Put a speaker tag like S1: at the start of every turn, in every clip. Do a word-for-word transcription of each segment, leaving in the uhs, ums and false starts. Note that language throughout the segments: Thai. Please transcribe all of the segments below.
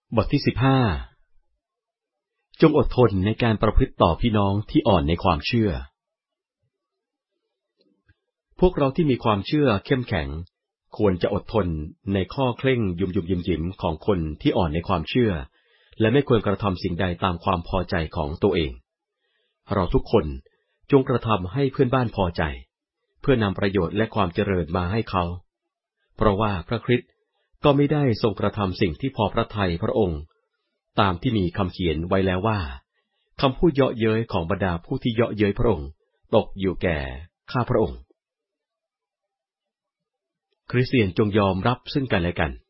S1: บทที่สิบห้าจงอดทนในการประพฤติต่อพี่น้องที่อ่อนในความเชื่อพวกเราที่มีความเชื่อเข้มแข็งควรจะอดทนในข้อเคร่งยุมยุมยิมยิมของคนที่อ่อนในความเชื่อและไม่ควรกระทำสิ่งใดตามความพอใจของตัวเองเราทุกคนจงกระทำให้เพื่อนบ้านพอใจเพื่อนำประโยชน์และความเจริญมาให้เขาเพราะว่าพระคริสต์ก็ไม่ได้ทรงกระทำสิ่งที่พอพระทัยพระองค์ตามที่มีคำเขียนไว้แล้วว่าคำพูดเยาะเย้ยของบรรดาผู้ที่เยาะเย้ยพระองค์ตกอยู่แก่ข้าพระองค์คริสเตียนจงยอมรับซึ่งกันและกัน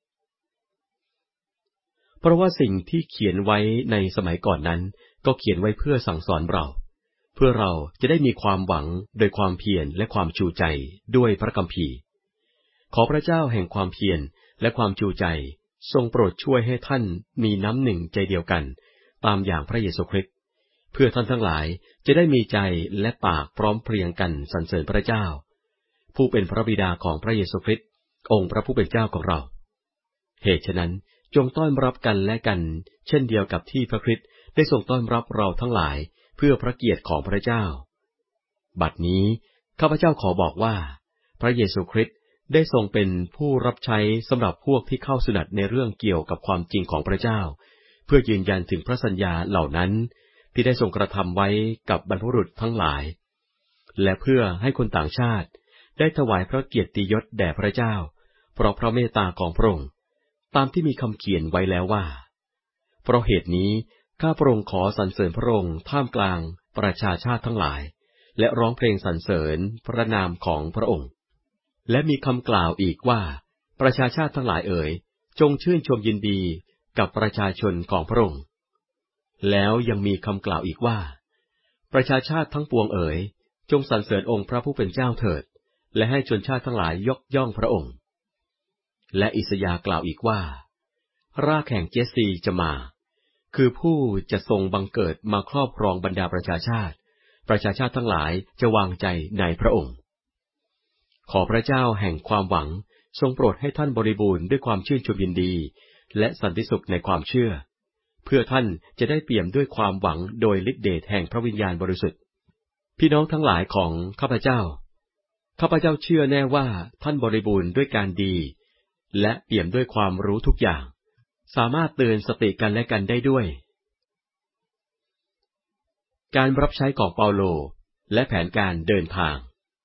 S1: เพราะว่าสิ่งที่เขียนไว้ในสมัยก่อนนั้นก็เขียนไว้เพื่อสั่งสอนเราเพื่อเราจะได้มีความหวังโดยความเพียรและความชูใจด้วยพระคัมภีร์ขอพระเจ้าแห่งความเพียรและความชูใจทรงโปรดช่วยให้ท่านมีน้ำหนึ่งใจเดียวกันตามอย่างพระเยซูคริสต์เพื่อท่านทั้งหลายจะได้มีใจและปากพร้อมเพรียงกันสรรเสริญพระเจ้าผู้เป็นพระบิดาของพระเยซูคริสต์องค์พระผู้เป็นเจ้าของเราเหตุฉะนั้นจงต้อนรับกันและกันเช่นเดียวกับที่พระคริสต์ได้ทรงต้อนรับเราทั้งหลายเพื่อพระเกียรติของพระเจ้าบัดนี้ข้าพเจ้าขอบอกว่าพระเยซูคริสต์ได้ทรงเป็นผู้รับใช้สำหรับพวกที่เข้าสนัดในเรื่องเกี่ยวกับความจริงของพระเจ้าเพื่อยืนยันถึงพระสัญญาเหล่านั้นที่ได้ทรงกระทำไว้กับบรรพบุรุษทั้งหลายและเพื่อให้คนต่างชาติได้ถวายพระเกียรติยศแด่พระเจ้าเพราะพระเมตตาของพระองค์ตามที่มีคำเขียนไว้แล้วว่าเพราะเหตุนี้ข้าพระองค์ขอสรรเสริญพระองค์ท่ามกลางประชาชาติทั้งหลายและร้องเพลงสรรเสริญพระนามของพระองค์และมีคำกล่าวอีกว่าประชาชาติทั้งหลายเอ๋ยจงชื่นชมยินดีกับประชาชนของพระองค์แล้วยังมีคำกล่าวอีกว่าประชาชาติทั้งปวงเอ๋ยจงสรรเสริญองค์พระผู้เป็นเจ้าเถิดและให้ชนชาติทั้งหลายยกย่องพระองค์และอิสยาห์กล่าวอีกว่ารากแห่งเจสซีจะมาคือผู้จะทรงบังเกิดมาครอบครองบรรดาประชาชาติประชาชาติทั้งหลายจะวางใจในพระองค์ขอพระเจ้าแห่งความหวังทรงโปรดให้ท่านบริบูรณ์ด้วยความชื่นชมยินดีและสันติสุขในความเชื่อเพื่อท่านจะได้เปี่ยมด้วยความหวังโดยฤทธิเดชแห่งพระวิญญาณบริสุทธิ์พี่น้องทั้งหลายของข้าพเจ้าข้าพเจ้าเชื่อแน่ว่าท่านบริบูรณ์ด้วยการดีและเปี่ยมด้วยความรู้ทุกอย่างสามารถเตือนสติกันและกันได้ด้วยการรับใช้ของเปาโลและแผนการเดินทาง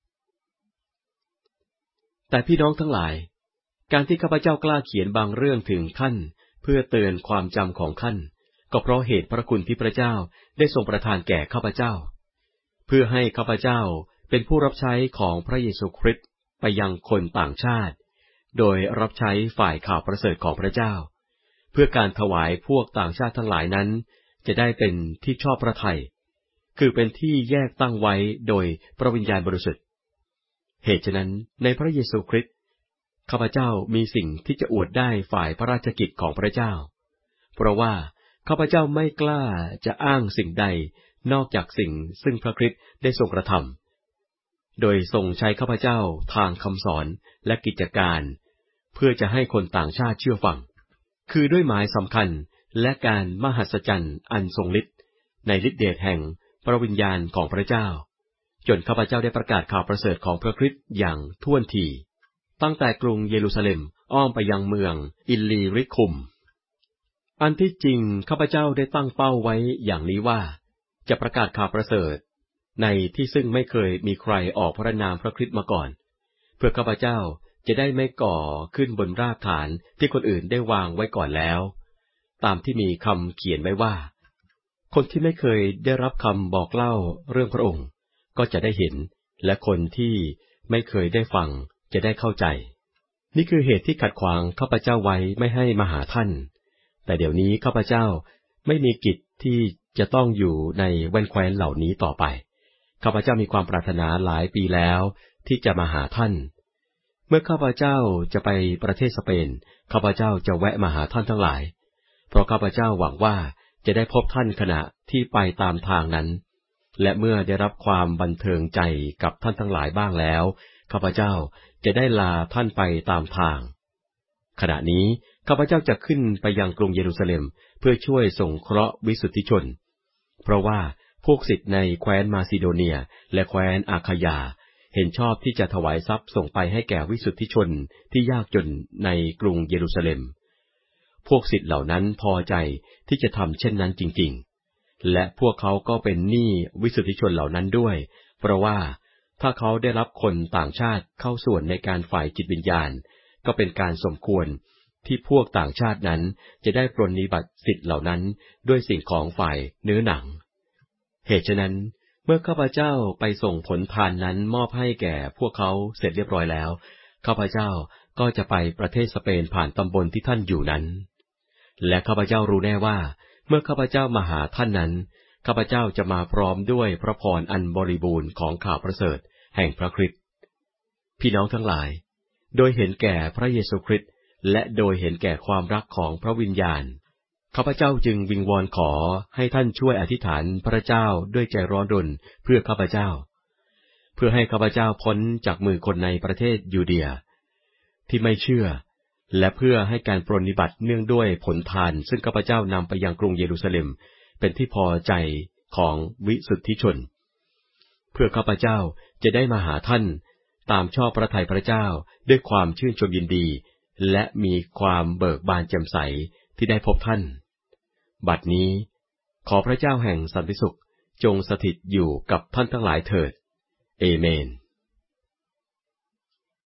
S1: แต่พี่น้องทั้งหลายการที่ข้าพเจ้ากล้าเขียนบางเรื่องถึงท่านเพื่อเตือนความจำของท่านก็เพราะเหตุพระคุณที่พระเจ้าได้ทรงประทานแก่ข้าพเจ้าเพื่อให้ข้าพเจ้าเป็นผู้รับใช้ของพระเยซูคริสต์ไปยังคนต่างชาติโดยรับใช้ฝ่ายข่าวประเสริฐของพระเจ้าเพื่อการถวายพวกต่างชาติทั้งหลายนั้นจะได้เป็นที่ชอบพระทัยคือเป็นที่แยกตั้งไว้โดยพระวิญญาณบริสุทธิ์เหตุฉะนั้นในพระเยซูคริสต์ข้าพเจ้ามีสิ่งที่จะอวดได้ฝ่ายพระราชกิจของพระเจ้าเพราะว่าข้าพเจ้าไม่กล้าจะอ้างสิ่งใดนอกจากสิ่งซึ่งพระคริสต์ได้ทรงกระทำโดยทรงใช้ข้าพเจ้าทางคำสอนและกิจการเพื่อจะให้คนต่างชาติเชื่อฟังคือด้วยหมายสำคัญและการมหัศจรรย์อันทรงฤทธิ์ในฤทธิเดชแห่งพระวิญญาณของพระเจ้าจนข้าพเจ้าได้ประกาศข่าวประเสริฐของพระคริสต์อย่างท่วนทีตั้งแต่กรุงเยรูซาเล็มอ้อมไปยังเมืองอิลลีริคุมอันที่จริงข้าพเจ้าได้ตั้งเป้าไว้อย่างนี้ว่าจะประกาศข่าวประเสริฐในที่ซึ่งไม่เคยมีใครออกพระนามพระคริสต์มาก่อนเพื่อข้าพเจ้าจะได้ไม่ก่อขึ้นบนรากฐานที่คนอื่นได้วางไว้ก่อนแล้วตามที่มีคำเขียนไว้ว่าคนที่ไม่เคยได้รับคำบอกเล่าเรื่องพระองค์ก็จะได้เห็นและคนที่ไม่เคยได้ฟังจะได้เข้าใจนี่คือเหตุที่ขัดขวางข้าพเจ้าไว้ไม่ให้มาหาท่านแต่เดี๋ยวนี้ข้าพเจ้าไม่มีกิจที่จะต้องอยู่ในแว่นแคว้นเหล่านี้ต่อไปข้าพเจ้ามีความปรารถนาหลายปีแล้วที่จะมาหาท่านเมื่อข้าพเจ้าจะไปประเทศสเปนข้าพเจ้าจะแวะมาหาท่านทั้งหลายเพราะข้าพเจ้าหวังว่าจะได้พบท่านขณะที่ไปตามทางนั้นและเมื่อได้รับความบันเทิงใจกับท่านทั้งหลายบ้างแล้วข้าพเจ้าจะได้ลาท่านไปตามทางขณะนี้ข้าพเจ้าจะขึ้นไปยังกรุงเยรูซาเล็มเพื่อช่วยสงเคราะห์วิสุทธิชนเพราะว่าพวกศิษย์ในแคว้นมาซิโดเนียและแคว้นอาคายาเห็นชอบที่จะถวายทรัพย์ส่งไปให้แก่วิสุทธิชนที่ยากจนในกรุงเยรูซาเล็มพวกศิษย์เหล่านั้นพอใจที่จะทำเช่นนั้นจริงๆและพวกเขาก็เป็นหนี้วิสุทธิชนเหล่านั้นด้วยเพราะว่าถ้าเขาได้รับคนต่างชาติเข้าส่วนในการฝ่ายจิตวิญญาณก็เป็นการสมควรที่พวกต่างชาตินั้นจะได้ปรนนิบัติสิทธิ์เหล่านั้นด้วยสิ่งของฝ่ายเนื้อหนังเหตุฉะนั้นเมื่อข้าพเจ้าไปส่งผลทานนั้นมอบให้แก่พวกเขาเสร็จเรียบร้อยแล้วข้าพเจ้าก็จะไปประเทศสเปนผ่านตำบลที่ท่านอยู่นั้นและข้าพเจ้ารู้แน่ว่าเมื่อข้าพเจ้ามาหาท่านนั้นข้าพเจ้าจะมาพร้อมด้วยพระพรอันบริบูรณ์ของข่าวประเสริฐแห่งพระคริสต์พี่น้องทั้งหลายโดยเห็นแก่พระเยซูคริสต์และโดยเห็นแก่ความรักของพระวิญญาณข้าพเจ้าจึงวิงวอนขอให้ท่านช่วยอธิษฐานพระเจ้าด้วยใจร้อนรนเพื่อข้าพเจ้าเพื่อให้ข้าพเจ้าพ้นจากมือคนในประเทศยูเดียที่ไม่เชื่อและเพื่อให้การปรนนิบัติเนื่องด้วยผลทานซึ่งข้าพเจ้านำไปยังกรุงเยรูซาเล็มเป็นที่พอใจของวิสุทธิชนเพื่อข้าพเจ้าจะได้มาหาท่านตามชอบพระทัยพระเจ้าด้วยความชื่นชมยินดีและมีความเบิกบานแจ่มใสที่ได้พบท่านบัดนี้ขอพระเจ้าแห่งสันติสุขจงสถิตอยู่กับท่านทั้งหลายเถิดเอเมน